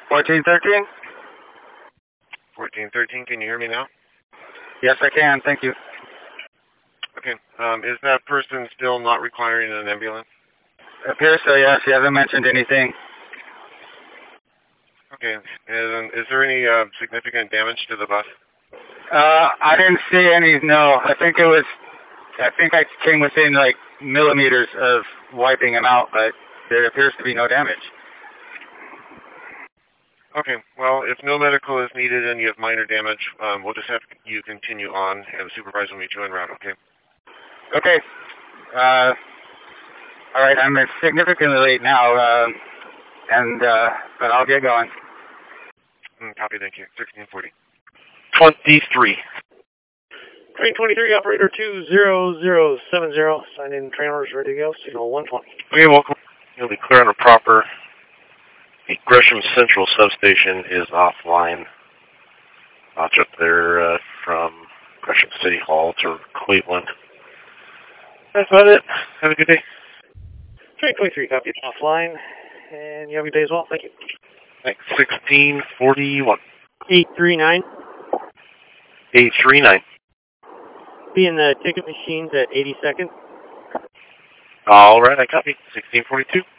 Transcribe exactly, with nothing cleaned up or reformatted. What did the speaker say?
fourteen thirteen? fourteen thirteen, can you hear me now? Yes, I can. Thank you. Okay. Um, is that person still not requiring an ambulance? It appears so, yes. He hasn't mentioned anything. Okay. And is there any uh, significant damage to the bus? Uh, I didn't see any, no. I think it was, I think I came within like millimeters of wiping him out, but there appears to be no damage. Okay, well, if no medical is needed and you have minor damage, um, we'll just have you continue on, and the supervisor will meet you en route, okay? Okay. Uh, all right, I'm significantly late now, uh, and, uh, but I'll get going. Mm, copy, thank you. sixteen forty. twenty-three. Train twenty-three, operator two zero zero seven zero, sign in trailers ready to go, signal one twenty. Okay, welcome. You'll be clear on the proper. The Gresham Central substation is offline. Notch up there uh, from Gresham City Hall to Cleveland. That's about it. Have a good day. Train twenty-three, copy. Offline, and you have a good day as well. Thank you. Thanks. sixteen forty-one. eight three nine. eight three nine. Be in the ticket machines at eighty-second. All right, I copy. sixteen forty-two.